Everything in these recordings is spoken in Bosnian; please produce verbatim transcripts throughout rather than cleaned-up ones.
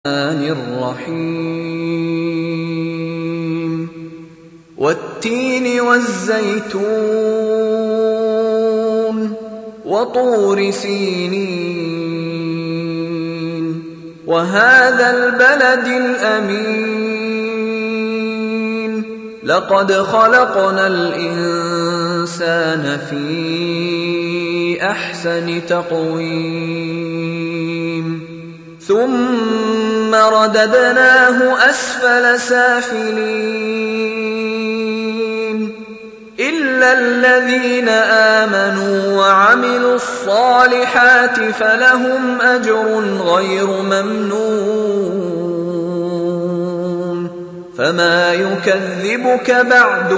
الرحيم والتين والزيتون وطور سينين وهذا البلد الأمين لقد خلقنا الإنسان في أحسن تقويم ثم رددناه أسفل سافلين إلا الذين آمنوا وعملوا الصالحات فلهم أجر غير ممنون فما يكذبك بعد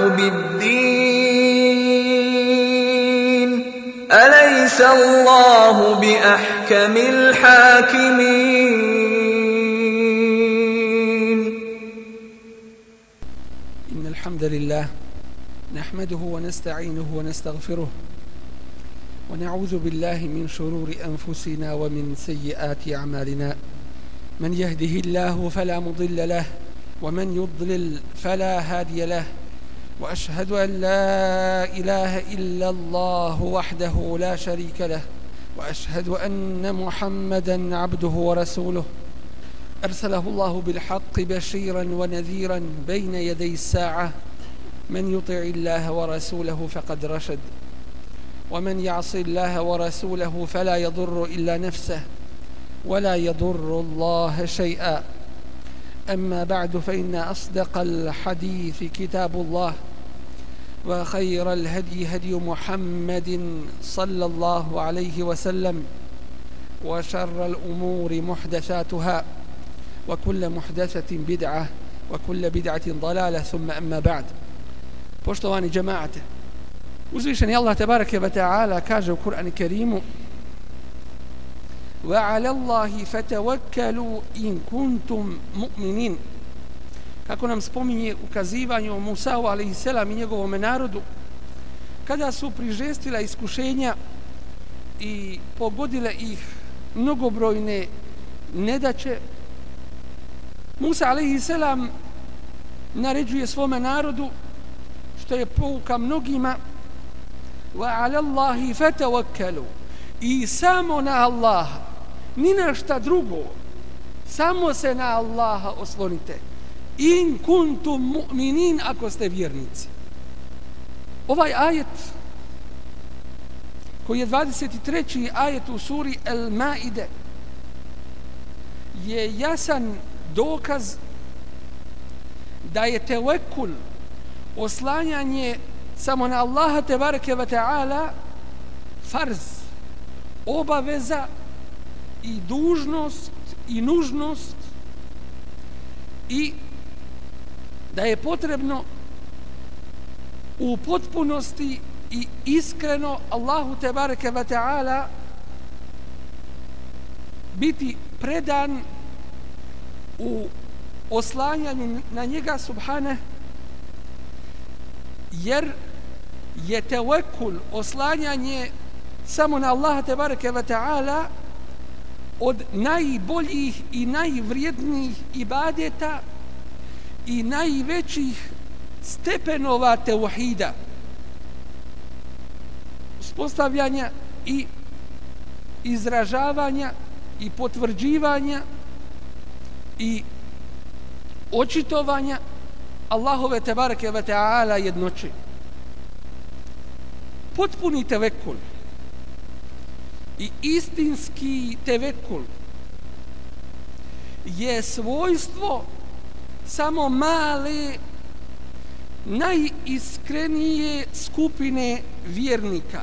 بالدين أليس الله بأحكم الحاكمين. إن الحمد لله نحمده ونستعينه ونستغفره ونعوذ بالله من شرور أنفسنا ومن سيئات أعمالنا من يهده الله فلا مضل له ومن يضلل فلا هادي له وأشهد أن لا إله إلا الله وحده لا شريك له وأشهد أن محمدا عبده ورسوله أرسله الله بالحق بشيرا ونذيرا بين يدي الساعة من يطع الله ورسوله فقد رشد ومن يعص الله ورسوله فلا يضر إلا نفسه ولا يضر الله شيئا. أما بعد فإن أصدق الحديث كتاب الله وخير الهدي هدي محمد صلى الله عليه وسلم وشر الأمور محدثاتها وكل محدثة بدعة وكل بدعة ضلالة ثم أما بعد. Poštovani džemaate, uzvišeni Allah tebareke ve taala kaže u Kur'anu Kerimu: "Wa 'ala Allahi fatawakkalu in kuntum mu'minin." Kako nam spominje ukazivanje o Musau alejhi selam i njegovom narodu kada su prižestila iskušenja i pogodile ih mnogobrojne nedaće, Musa alejhi selam naređuje svome narodu, što je pouka mnogima: wa 'ala Allahi fatawakkalu, i samo na Allaha, ni na šta drugo, samo se na Allaha oslonite, in kuntum mu'minin, ako ste vjernici. Ovaj ajet, koji je dvadeset treći ajet u suri Al-Maide, je jasan dokaz da je tevekul, oslanjanje samo na Allaha tebareke ve taala, farz, obaveza i dužnost i nužnost, i da je potrebno u potpunosti i iskreno Allahu tebareke ve taala biti predan u oslanjanju na njega subhane, jer je tevekul, oslanjanje samo na Allaha tebareke ve taala, od najboljih i najvrijednijih ibadeta i najvećih stepenova tevhida, uspostavljanja i izražavanja i potvrđivanja i očitovanja Allahove tebareke ve taala jednoće. Potpuni tevekul i istinski tevekul je svojstvo samo male, najiskrenije skupine vjernika.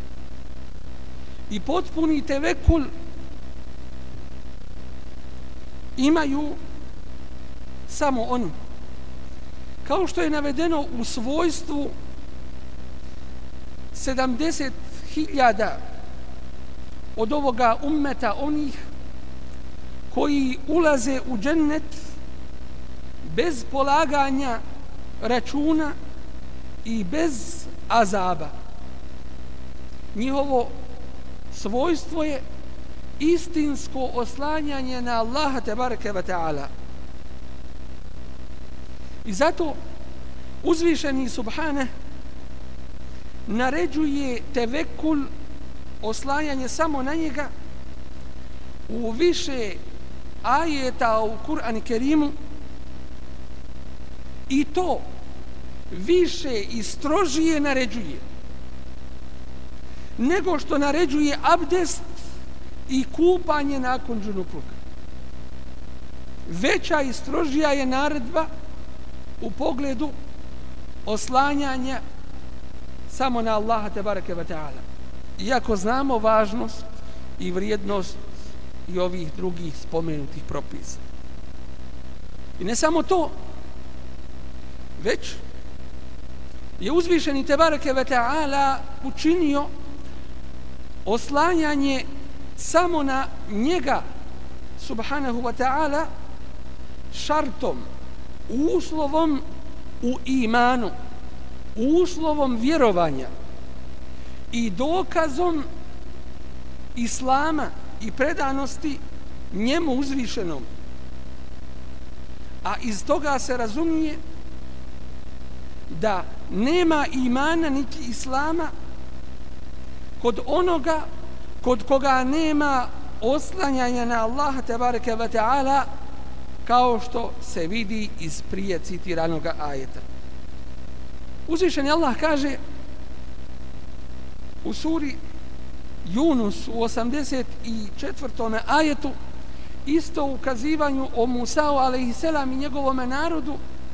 I potpuni tevekul imaju samo oni, kao što je navedeno u svojstvu sedamdeset hiljada od ovoga ummeta, onih koji ulaze u džennet bez polaganja računa i bez azaba. Njihovo svojstvo je istinsko oslanjanje na Allaha tebareke ve ta'ala. I zato uzvišeni subhane naređuje tevekul, oslanjanje samo na njega, u više ajeta u Kur'anu Kerimu, i to više i strožije naređuje nego što naređuje abdest i kupanje nakon džunupluka. Veća i strožija je naredba u pogledu oslanjanja samo na Allaha tebareke ve ta'ala. Iako znamo važnost i vrijednost i ovih drugih spomenutih propisa. I ne samo to, već je uzvišeni tebareke ve ta'ala učinio oslanjanje samo na njega subhanahu wa ta'ala šartom, uslovom u imanu, uslovom vjerovanja i dokazom islama i predanosti njemu uzvišenom. A iz toga se razumije da nema imana niti islama kod onoga kod koga nema oslanjanja na Allaha tebareke ve ta'ala, kao što se vidi iz prije citiranoga ajeta. Uzvišeni Allah kaže u suri Yunus u osamdeset četvrtom ajetu, isto u ukazivanju o Musa'u alejhiselam i njegovome narodu,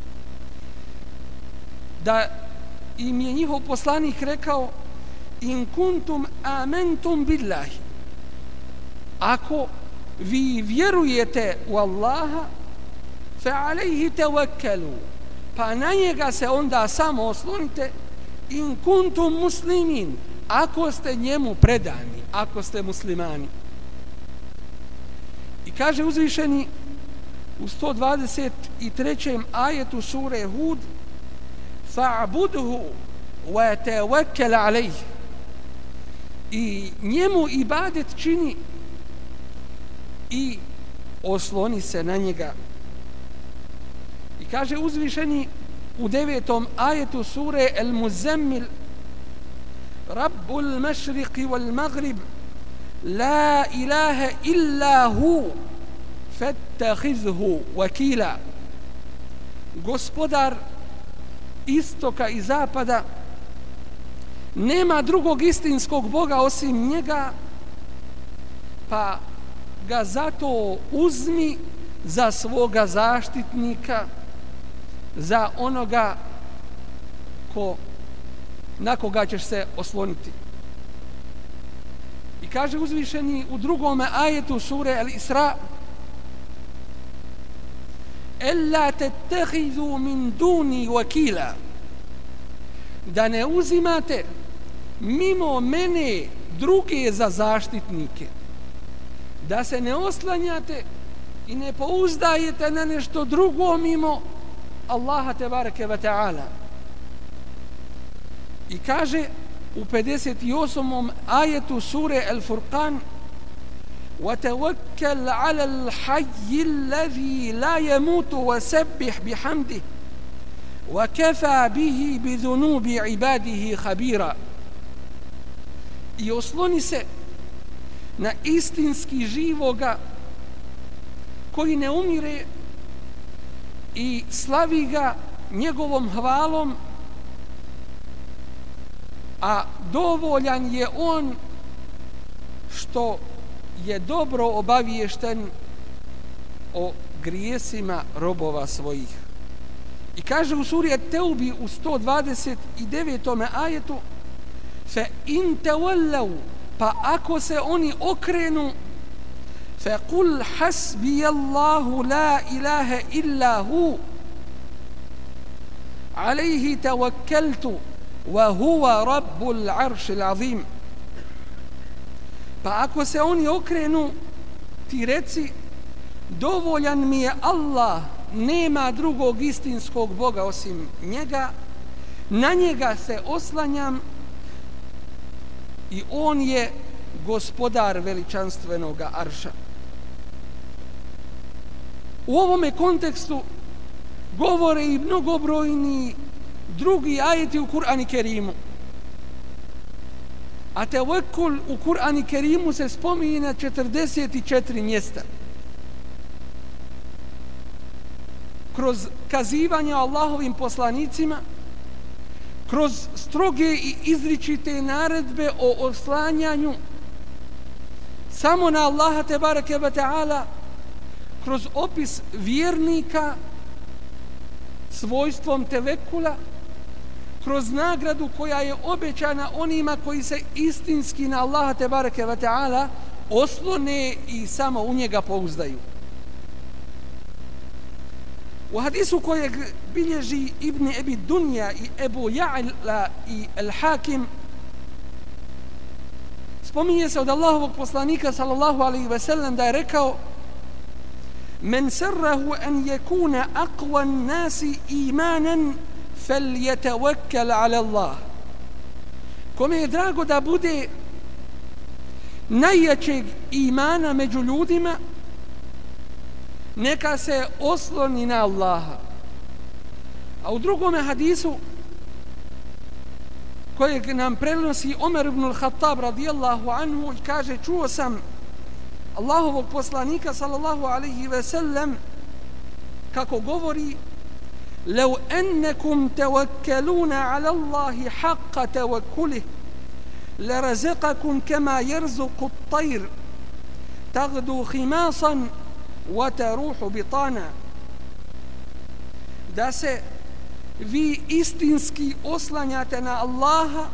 da im je njihov poslanik rekao: in kuntum amantum billahi, ako vi vjerujete u Allaha, fa alejhi tawakkalu, pa na njega se onda samo oslonite, in kuntum muslimin, ako ste njemu predani, ako ste muslimani. I kaže uzvišeni u sto dvadeset trećem ajetu sure Hud: fa'budhu wa tawakkal alejh, i njemu ibadet čini i osloni se na njega. I kaže uzvišeni u devetom ajetu sure El-Muzammil: Rabbul mašriqi wal maghrib, la ilaha illa hu, fattakhizhu wakila. Gospodar istoka i zapada, nema drugog istinskog Boga osim njega, pa ga zato uzmi za svoga zaštitnika, za onoga ko, na koga ćeš se osloniti. I kaže uzvišeni u drugome ajetu sure Al-Isra: Ella tettehizu min duni wakila, da ne uzimate mimo mene druge za zaštitnike, da se ne oslanjate i ne pouzdajete na nešto drugo mimo Allaha tebareke ve ta'ala. I kaže u pedeset osmom ajetu sure Al-Furqan: وَتَوَكَّلْ عَلَى الْحَيِّ الَّذِي لَا يَمُوتُ وَسَبِّحْ بِحَمْدِهِ وَكَفَى بِهِ بِذُنُوبِ عِبَادِهِ خَبِيرًا. I osloni se na istinski živoga koji ne umire i slavi ga njegovom hvalom, a dovoljan je on što je dobro obaviješten o grijesima robova svojih. I kaže u suri At-Taubi u sto dvadeset devetom ajetu: fa in tawallaw, pa ako se oni okrenu, fa qul hasbiyallahu la ilaha illa hu, alayhi tawakkaltu wa huwa rabbul arshil azim. Pa ako se oni okrenu, ti reci: dovoljan mi je Allah, nema drugog istinskog Boga osim njega, na njega se oslanjam i on je gospodar veličanstvenoga arša. U ovome kontekstu govore i mnogobrojni drugi ajeti u Kur'anu Kerimu. A tevekul u Kur'anu Kerimu se spominje na četrdeset četiri mjesta. Kroz kazivanje Allahovim poslanicima, kroz stroge i izričite naredbe o oslanjanju samo na Allaha tebareke ve ta'ala, kroz opis vjernika svojstvom tevekula, kroz nagradu koja je obećana onima koji se istinski na Allaha tebareke ve ta'ala oslone i samo u njega pouzdaju. U hadisu kojeg bilježi Ibn Abi Dunja i Ebu Ja'la i Al-Hakim spominje se od Allahovog poslanika sallallahu alaihi ve sellem da je rekao: men sarrahu an yakuna aqwa an-nasi imanan falyatawakkal ala Allah. Kome je drago da bude najjačeg imana među ljudima, neka se osloni na Allaha. A u drugome hadisu kojeg nam prenosi Omer ibn al-Khattab radijallahu anhu, kaže: čuo sam Allahovog poslanika sallallahu alaihi ve sellem kako govori: لو أنكم توكلون على الله حق توكله لرزقكم كما يرزق الطير تغدو خماصا وتروح بطانا. Da se vi istinski oslanjate na Allaha,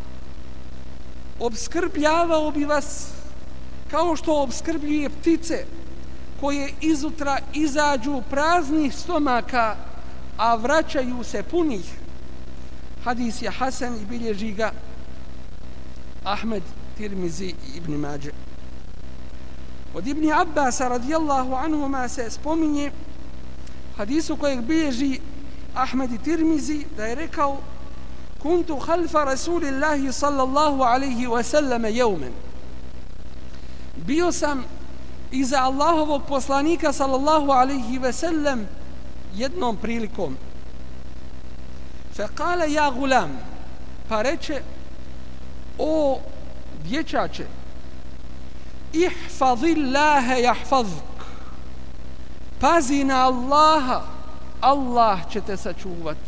obskrbljavao bi vas kao što obskrbljuje ptice koje izutra izađu praznih stomaka, a vraćaju se punih. Hadis je hasan i bilježi ga Ahmed, Tirmizi i Ibn Mađe. Od Ibn Abbasa radijallahu anhuma se spominje hadisu kojeg bilježi Ahmed i Tirmizi da je rekao: kuntu halfa Rasulillahi sallallahu alaihi wa sallam jeumen. Bio sam iza Allahovog poslanika sallallahu alaihi wa sallam jednom prilikom. Fe kale ja gulam, pa reče: o dječače, ihfazillaha jahfazuk, pazi na Allaha, Allah će te sačuvati.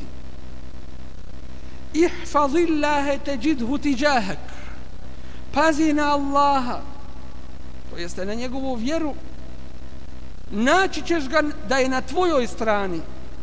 Ihfazillaha teđidhu tiđahak, pazi na Allaha, to jeste na njegovu vjeru, naći ćeš ga da je na tvojoj strani.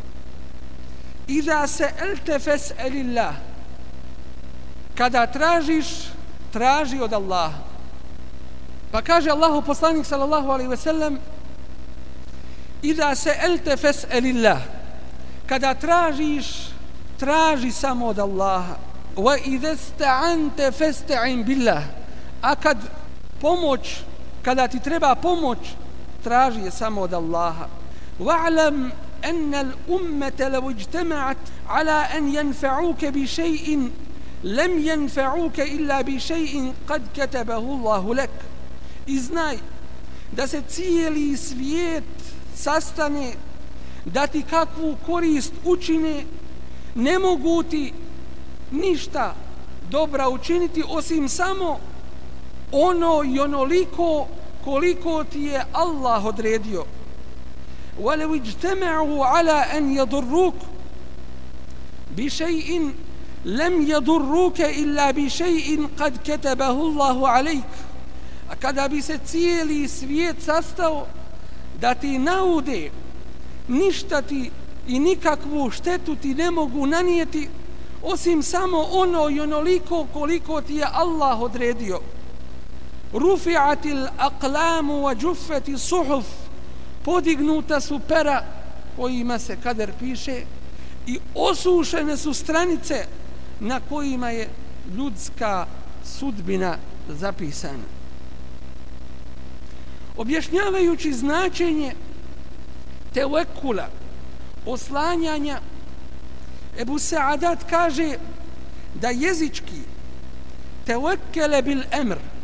Iza se elte fes'elillah, kada tražiš, traži od Allaha. Pa kaže Allahu poslanik sallallahu alaihi ve sellem: iza se elte fes'elillah, kada tražiš, traži samo od Allaha. Wa idha sta'ante fasta'in billah, a kad pomoć, kada ti treba pomoć, traži je samo od Allaha. Wa'lam anna al-ummata law ijtama'at ala an yanfa'uka bi shay'in lam yanfa'uka illa bi shay'in qad katabahu Allahu lak. I znaj da se cijeli svijet sastane da ti kakvu korist učine, ne mogu ti ništa dobra učiniti osim samo ono i onoliko koliko ti je Allah odredio. وَلَوْ اجْتَمَعُوا عَلَىٰ أَنْ يَضُرُّوكَ بِشَيْءٍ لَمْ يَضُرُّوكَ إِلَّا بِشَيْءٍ قَدْ كَتَبَهُ اللَّهُ عَلَيْكَ. A kada bi se cijeli svijet sastao da ti naude, ništa ti i nikakvu štetu ti ne mogu nanijeti osim samo ono i onoliko koliko ti je Allah odredio. Rufi'atil aqlamu wa juffati suhuf, podignuta su pera kojima se kader piše i osušene su stranice na kojima je ljudska sudbina zapisana. Objašnjavajući značenje tevekula, oslanjanja, Ebu Sa'adat kaže da jezički tevekele bil emr,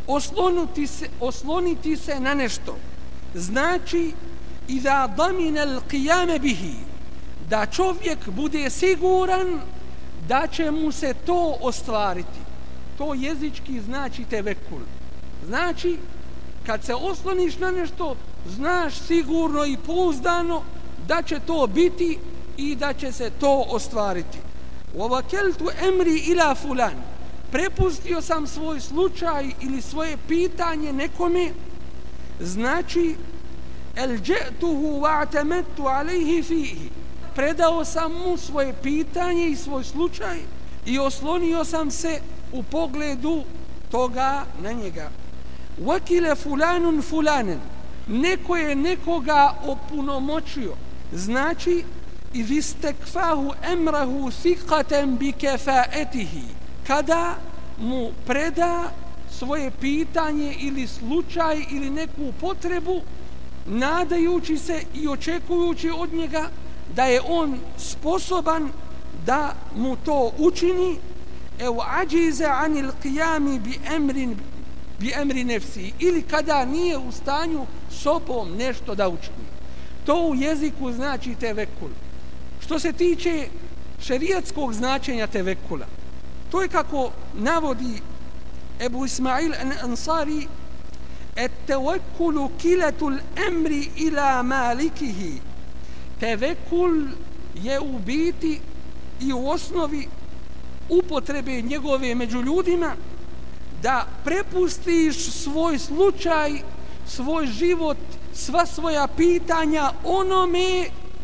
osloniti se, osloniti se na nešto znači iza damina al-qiyam bihi, da čovjek bude siguran da će mu se to ostvariti. To jezički znači tevekul. Znači, kad se osloniš na nešto, znaš sigurno i pouzdano da će to biti i da će se to ostvariti. وَوَكَلْتُ emri ila fulan, prepustio sam svoj slučaj ili svoje pitanje nekome, znači elđe'tuhu wa'tamadtu alayhi fihi, predao sam mu svoje pitanje i svoj slučaj i oslonio sam se u pogledu toga na njega. Wakila fulanun fulanen, neko je nekoga opunomoćio, znači iz istekfahu emrahu thiqatan bi kafaetihi, kada mu preda svoje pitanje ili slučaj ili neku potrebu, nadajući se i očekujući od njega da je on sposoban da mu to učini, evo ađize anil qiyami bi emrin bi emri nefsi, ili kada nije u stanju sobom nešto da učini. To u jeziku znači tevekul. Što se tiče šerijatskog značenja tevekula, to je kako navodi Ebu Ismail al-Ansari, et-tevekulu kilatul emri ila malikihi. Tevekul je u biti i u osnovi upotrebe njegove među ljudima, da prepustiš svoj slučaj, svoj život, sva svoja pitanja onome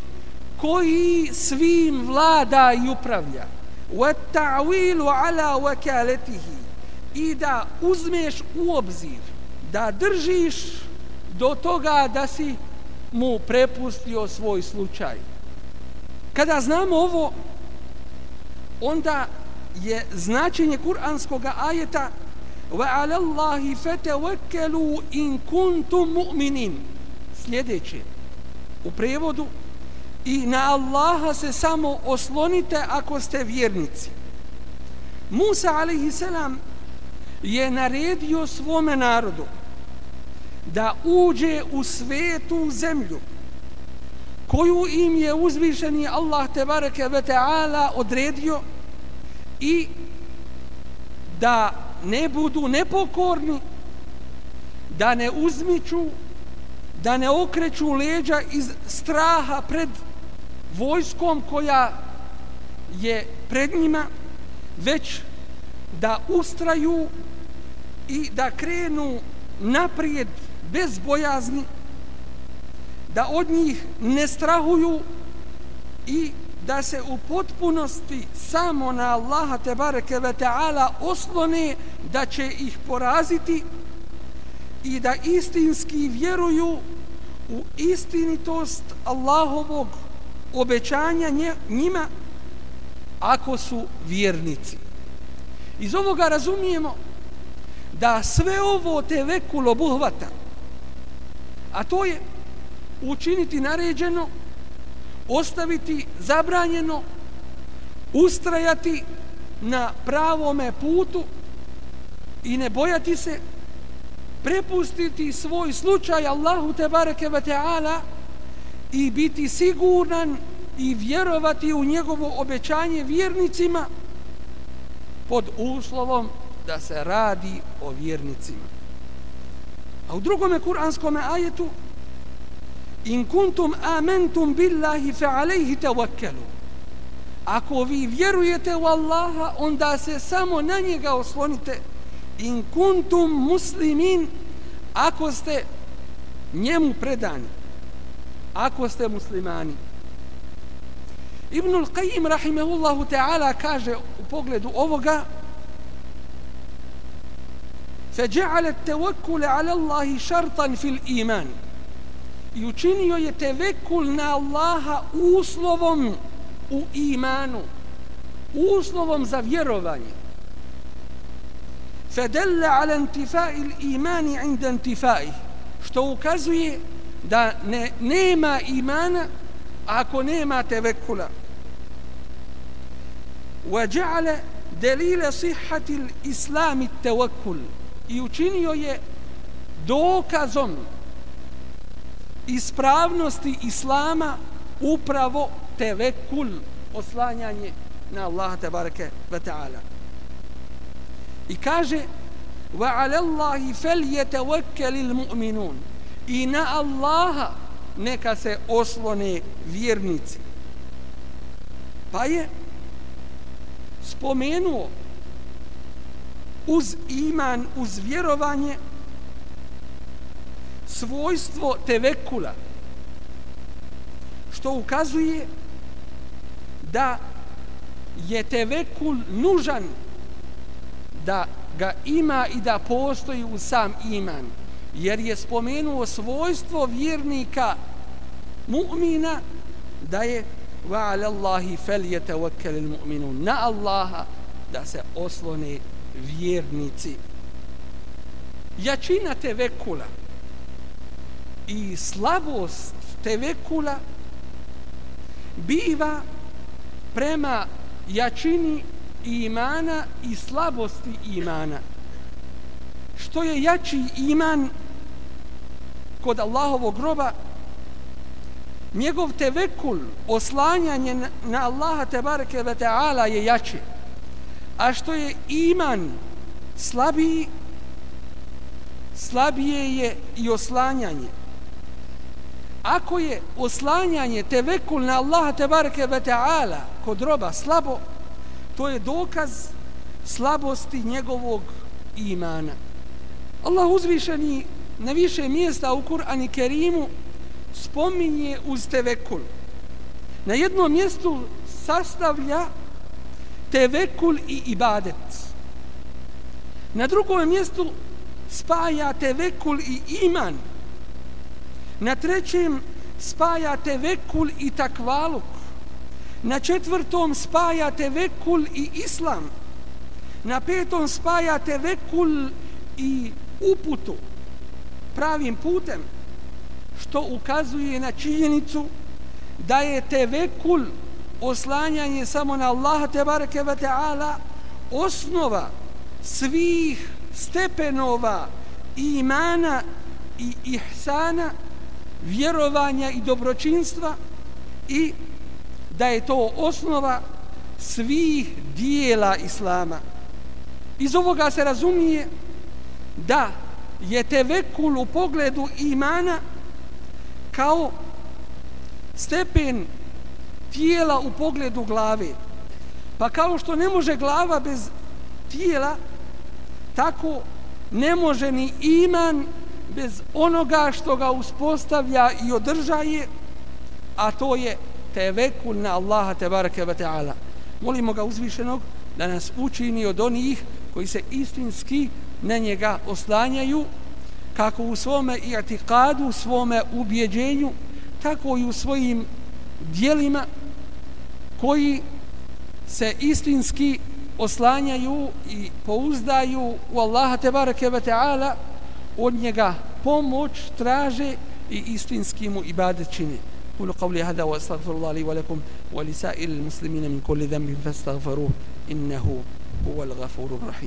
koji svim vlada i upravlja. وَالتَّعْوِيلُ عَلَى وَكَالَتِهِ, i da uzmeš u obzir, da držiš do toga da si mu prepustio svoj slučaj. Kada znamo ovo, onda je značenje kuranskog ajeta وَعَلَى اللَّهِ فَتَوَكَّلُوا إِن كُنتُم مُؤْمِنِينَ, sljedeće u prevodu, i na Allaha se samo oslonite ako ste vjernici. Musa alejhiselam je naredio svome narodu da uđe u svetu zemlju koju im je uzvišeni Allah tebareke ve taala odredio i da ne budu nepokorni, da ne uzmiču, da ne okreću leđa iz straha pred vojskom koja je pred njima, već da ustraju i da krenu naprijed bez bojazni, da od njih ne strahuju i da se u potpunosti samo na Allaha tebareke ve taala oslone da će ih poraziti i da istinski vjeruju u istinitost Allahovog obećanja njima ako su vjernici. Iz ovoga razumijemo da sve ovo tevekul obuhvata, a to je učiniti naređeno, ostaviti zabranjeno, ustrajati na pravome putu i ne bojati se, prepustiti svoj slučaj Allahu tebareke ve taala i biti siguran i vjerovati u njegovo obećanje vjernicima pod uslovom da se radi o vjernicima. A u drugome kuranskom ajetu, in kuntum amantum billahi fa alayhi tawakkalu, ako vi vjerujete u Allaha, onda se samo na njega oslonite. In kuntum muslimin, ako ste njemu predani, ako ste muslimani. Ibnul Qayyim rahimehullahu ta'ala kaže u pogledu ovoga, فَجَعَلَ التَّوَكُّلَ عَلَى اللَّهِ شَرْطًا فِي الْإِيمَانِ, i učinio je tevekul na Allaha uslovom u imanu, uslovom za vjerovanje. فَدَلَّ عَلَى انْتِفَاءِ الْإِيمَانِ عِنْدَ انْتِفَائِهِ, što ukazuje da ne, nema imana ako nema tevekula. وَجَعَلَ دَلِيلَ صِحَّةِ الْإِسْلَامِ التَّوَكُّلِ, i učinio je dokazom ispravnosti Islama upravo tevekul, oslanjanje na Allaha tebareke ve taala. I kaže: "Wa 'ala Allahi falyatawakkalul mu'minun." I na Allaha neka se oslone vjernici. Pa je spomenuo uz iman, uz vjerovanje, svojstvo tevekula, što ukazuje da je tevekul nužan, da ga ima i da postoji u sam iman, jer je spomenuo svojstvo vjernika mu'mina da je wa 'ala Allahi falyatawakkalul mu'minun, na Allaha da se oslone vjernici. Jačina tevekula i slabost tevekula biva prema jačini imana i slabosti imana. Što je jači iman kod Allahovog roba, njegov tevekul, oslanjanje na Allaha tebareke ve taala je jače. A što je iman slabiji, slabije je i oslanjanje. Ako je oslanjanje, tevekul na Allaha tebareke ve taala kod roba slabo, to je dokaz slabosti njegovog imana. Allah uzvišeni na više mjesta u Kur'anu Kerimu spominje uz tevekul. Na jednom mjestu sastavlja tevekul i ibadet. Na drugom mjestu spaja tevekul i iman. Na trećem spaja tevekul i takvaluk. Na četvrtom spaja tevekul i islam. Na petom spaja tevekul i uputu pravim putem, što ukazuje na činjenicu da je tevekul, oslanjanje samo na Allaha tebareke ve taala, osnova svih stepenova imana i ihsana, vjerovanja i dobročinstva, i da je to osnova svih dijela Islama. Iz ovoga se razumije da je tevekul u pogledu imana kao stepen tijela u pogledu glave. Pa kao što ne može glava bez tijela, tako ne može ni iman bez onoga što ga uspostavlja i održaje, a to je tevekul na Allaha tebareke ve taala. Molimo ga uzvišenog da nas učini od onih koji se istinski na njega oslanjaju, kako u svome i'tikadu, svome ubjeđenju, tako i u svojim djelima, koji se istinski oslanjaju i pouzdaju u Allaha tebareke ve taala, od njega pomoć traže i istinski mu ibadet čine. قولوا قولي هذا واستغفر الله لي ولكم ولسائر المسلمين من كل ذنب فاستغفروه إنه هو الغفور الرحيم.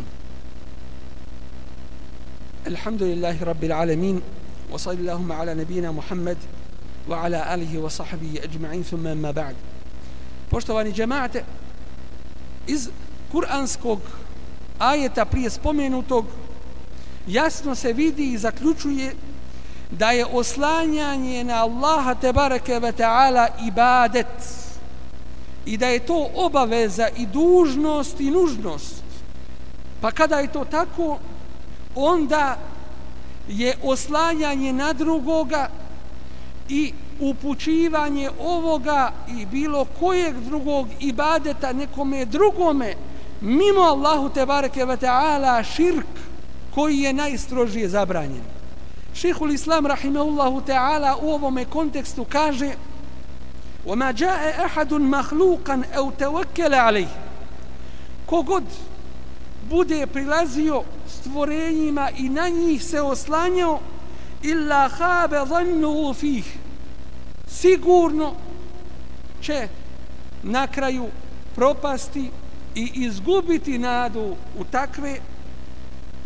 الحمد لله رب العالمين، وصلى اللهم على نبينا محمد وعلى آله وصحبه أجمعين، ثم ما بعد. Poštovani džemaate, iz kuranskog ajeta prije spomenutog jasno se vidi i zaključuje da je oslanjanje na Allaha tebareke ve taala ibadet i da je to obaveza i dužnost i nužnost. Pa kada je to tako, onda je oslanjanje na drugoga i upućivanje ovoga i bilo kojeg drugog ibadeta nekome drugome mimo Allahu tebareke ve taala širk koji je najstrožije zabranjen. Šejhul Islam rahimehullahu ta'ala u ovome kontekstu kaže: وَمَا جَاءَ أَحَدٌ مَخْلُوقًا أَوْ تَوَكَّلَ عَلَيْهِ. Kogod bude prilazio stvorenjima i na njih se oslanjao, إِلَّا خَابَ ظَنُّهُ فِيهِ, sigurno će na kraju propasti i izgubiti nadu u takve,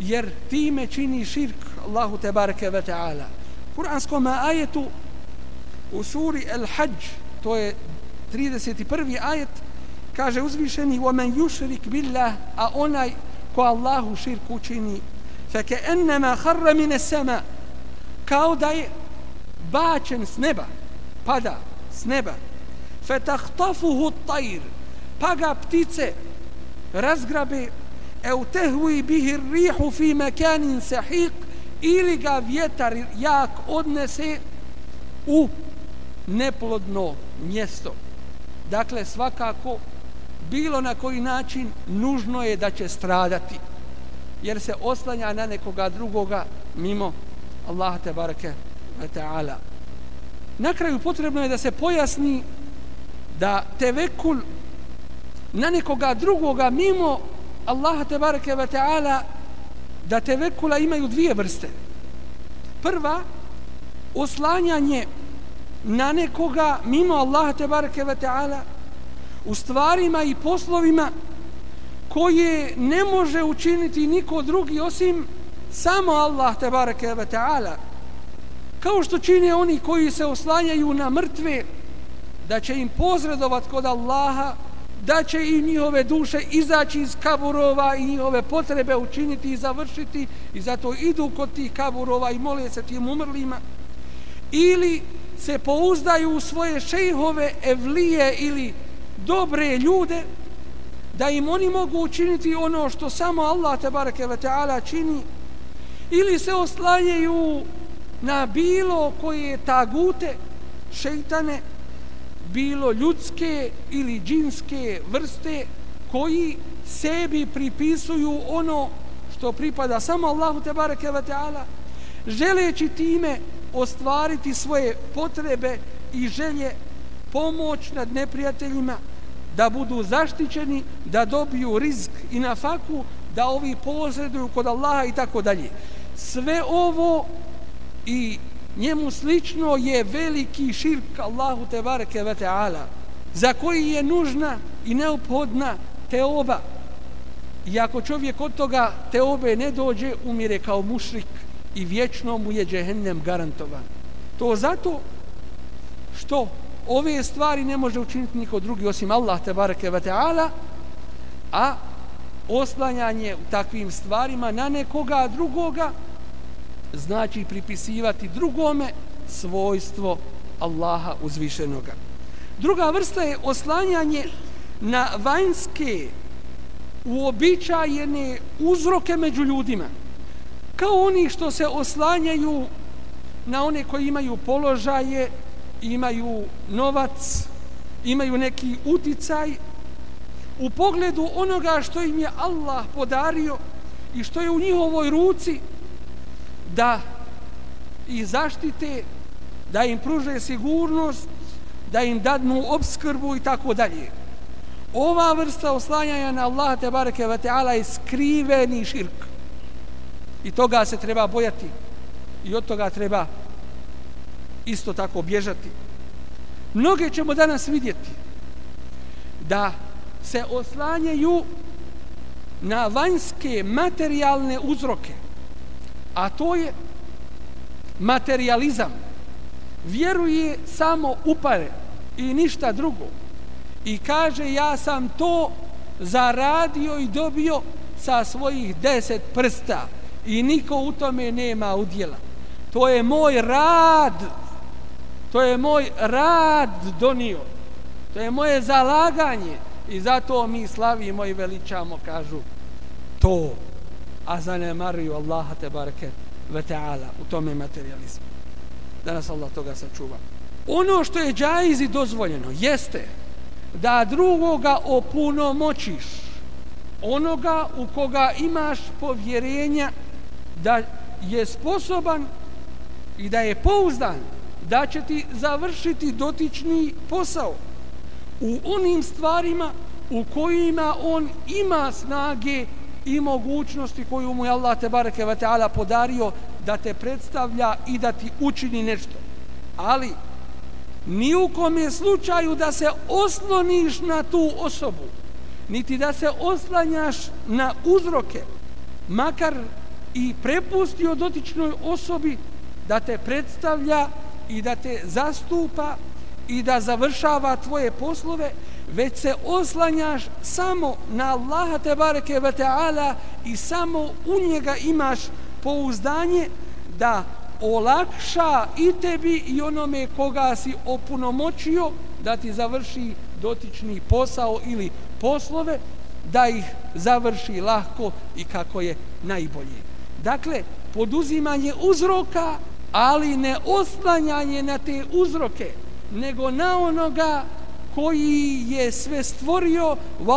jer time čini širk Allahu tebareke ve ta'ala. Kur'anskom ajetu u suri Al-Hajj, to je trideset prvi ajet, kaže uzvišeni: وَمَنْ يُشْرِكْ بِاللَّهِ, a onaj ko Allahu širk učini, فَكَأَنَّمَا خَرَّ مِنَ السَّمَاءِ, kao da je bačen s neba, pada s neba, فَتَخْطَفُهُ الطَّيْرِ, pa ga ptice razgrabe, اَوْ تَهْوِي بِهِ الرِّيحُ فِي مَكَانٍ سَحِيقٍ, ili ga vjetar jak odnese u neplodno mjesto. Dakle, svakako, bilo na koji način, nužno je da će stradati, jer se oslanja na nekoga drugoga mimo Allaha tebareke ve ta'ala. Na kraju potrebno je da se pojasni da tevekul na nekoga drugoga mimo Allaha tebareke ve ta'ala, da tevekula imaju dvije vrste. Prva, oslanjanje na nekoga mimo Allaha tebareke ve ta'ala u stvarima i poslovima koje ne može učiniti niko drugi osim samo Allah tebareke ve ta'ala, kao što čine oni koji se oslanjaju na mrtve, da će im posredovat kod Allaha, da će i njihove duše izaći iz kaburova i njihove potrebe učiniti i završiti, i zato idu kod tih kaburova i mole se tim umrlima, ili se pouzdaju u svoje šejhove, evlije ili dobre ljude, da im oni mogu učiniti ono što samo Allah tebareke ve ta'ala čini, ili se oslanjaju na bilo koje tagute, šeitane, bilo ljudske ili džinske vrste, koji sebi pripisuju ono što pripada samo Allahu tebareke ve ta'ala, želeći time ostvariti svoje potrebe i želje, pomoć nad neprijateljima, da budu zaštićeni, da dobiju rizk i nafaku, da ovi posreduju kod Allaha i tako dalje. Sve ovo i njemu slično je veliki širk Allahu tebareke ve ta'ala, za koji je nužna i neophodna teoba. I ako čovjek od toga teobe ne dođe, umire kao mušrik i vječno mu je džehennem garantovan. To zato što ove stvari ne može učiniti niko drugi osim Allah tebareke ve ta'ala, a oslanjanje u takvim stvarima na nekoga drugoga znači pripisivati drugome svojstvo Allaha uzvišenoga. Druga vrsta je oslanjanje na vanjske uobičajene uzroke među ljudima, kao oni što se oslanjaju na one koji imaju položaje, imaju novac, imaju neki uticaj u pogledu onoga što im je Allah podario i što je u njihovoj ruci, da ih zaštite, da im pruže sigurnost, da im dadnu opskrbu i tako dalje. Ova vrsta oslanjanja na Allaha tebareke ve ta'ala je skriveni širk i toga se treba bojati i od toga treba isto tako bježati. Mnoge ćemo danas vidjeti da se oslanjaju na vanjske materijalne uzroke, a to je materializam. Vjeruje samo u pare i ništa drugo, i kaže: ja sam to zaradio i dobio sa svojih deset prsta i niko u tome nema udjela. To je moj rad, to je moj rad donio, to je moje zalaganje, i zato mi slavimo i veličamo, kažu, to, a zanemaruju Allaha tebareke ve ta'ala u tome materializmu. Da nas Allah toga sačuva. Ono što je džaiz i dozvoljeno jeste da drugoga opunomoćiš, onoga u koga imaš povjerenja da je sposoban i da je pouzdan da će ti završiti dotični posao u onim stvarima u kojima on ima snage i mogućnosti koju mu je Allah tebareke ve ta'ala podario da te predstavlja i da ti učini nešto. Ali ni u kome slučaju da se osloniš na tu osobu, niti da se oslanjaš na uzroke, makar i prepustio dotičnoj osobi da te predstavlja i da te zastupa i da završava tvoje poslove, već se oslanjaš samo na Allaha tebareke ve taala i samo u njega imaš pouzdanje da olakša i tebi i onome koga si opunomoćio da ti završi dotični posao ili poslove, da ih završi lahko i kako je najbolje. Dakle, poduzimanje uzroka, ali ne oslanjanje na te uzroke, nego na onoga koji je sve stvorio.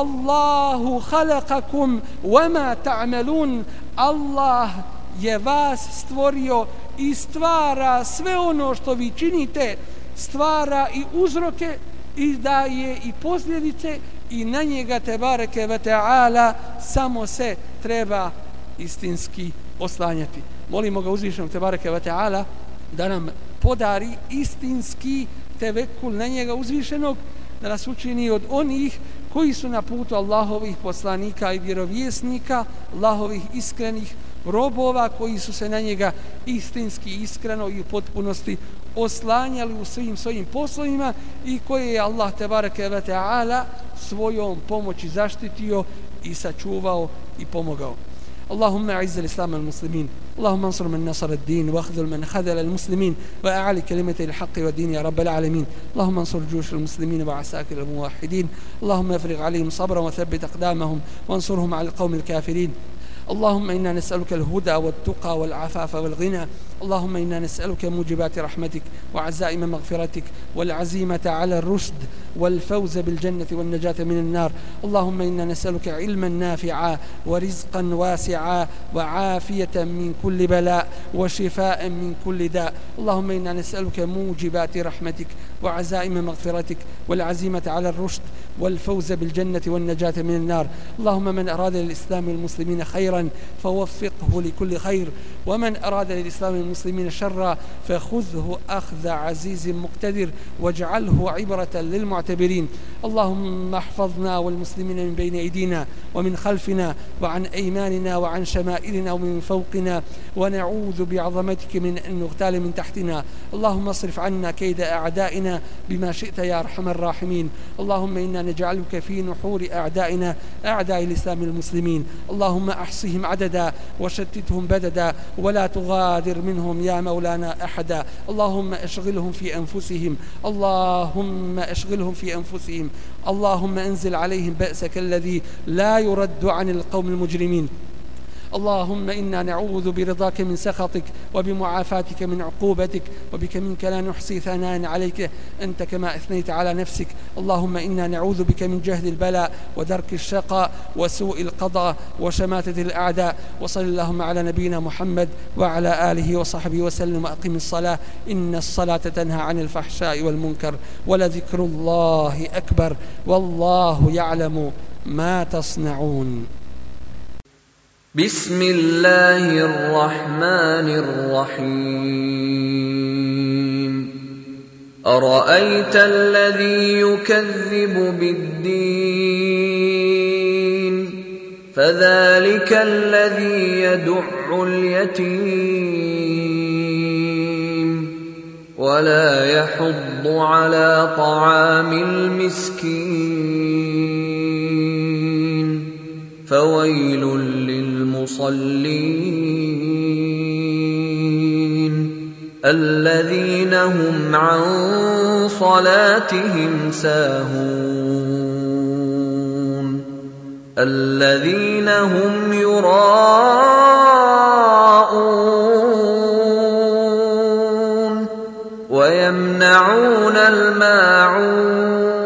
Wallahu khalaqakum wama ta'malun. Allah je vas stvorio i stvara sve ono što vi činite, stvara i uzroke i daje i posljedice, i na njega tebareke ve taala samo se treba istinski oslanjati. Molimo ga uzvišenog tebareke ve taala da nam podari istinski tevekul na njega uzvišenog, da nas učini od onih koji su na putu Allahovih poslanika i vjerovjesnika, Allahovih iskrenih robova koji su se na njega istinski, iskreno i u potpunosti oslanjali u svim svojim poslovima i koje je Allah tebareke ve taala svojom pomoći zaštitio i sačuvao i pomogao. اللهم أعز الإسلام والمسلمين، اللهم انصر من نصر الدين واخذل من خذل المسلمين وأعلي كلمة الحق والدين يا رب العالمين. اللهم انصر جيوش المسلمين وعساكر الموحدين، اللهم افرغ عليهم صبرا وثبت أقدامهم وانصرهم على القوم الكافرين. اللهم إنا نسألك الهدى والتقى والعفاف والغنى، اللهم إنا نسألك موجبات رحمتك وعزائم مغفرتك والعزيمة على الرشد والفوز بالجنة والنجاة من النار. اللهم إنا نسألك علما نافعا ورزقا واسعا وعافية من كل بلاء وشفاء من كل داء. اللهم إنا نسألك موجبات رحمتك وعزائم مغفرتك والعزيمة على الرشد والفوز بالجنة والنجاة من النار. اللهم من أراد للإسلام والمسلمين خيرا فوفقه لكل خير، ومن أراد للإسلام والمسلمين شرا فخذه أخذ عزيز مقتدر واجعله عبرة للمعتبرين. اللهم احفظنا والمسلمين من بين أيدينا ومن خلفنا وعن أيماننا وعن شمائلنا ومن فوقنا، ونعوذ بعظمتك من أن نغتال من تحتنا. اللهم اصرف عنا كيد أعدائنا بما شئت يا أرحم الراحمين. اللهم إنا نجعلك في نحور أعدائنا أعداء الإسلام المسلمين. اللهم أحصهم عددا وشتتهم بددا ولا تغادر منهم يا مولانا أحدا. اللهم اشغلهم في أنفسهم، اللهم اشغلهم في أنفسهم. اللهم انزل عليهم بأسك الذي لا يرد عن القوم المجرمين. اللهم إنا نعوذ برضاك من سخطك وبمعافاتك من عقوبتك، وبك منك لا نحصي ثناء عليك أنت كما أثنيت على نفسك. اللهم إنا نعوذ بك من جهد البلاء ودرك الشقاء وسوء القضاء وشماتة الأعداء. وصل اللهم على نبينا محمد وعلى آله وصحبه وسلم. وأقم الصلاة إن الصلاة تنهى عن الفحشاء والمنكر ولذكر الله أكبر والله يعلم ما تصنعون. بسم الله الرحمن الرحيم. أرأيت الذي يكذب بالدين فذلك الذي يدع اليتيم ولا يحض على طعام المسكين فويل للمصلين الذين هم عن صلاتهم ساهون الذين هم يراءون ويمنعون الماعون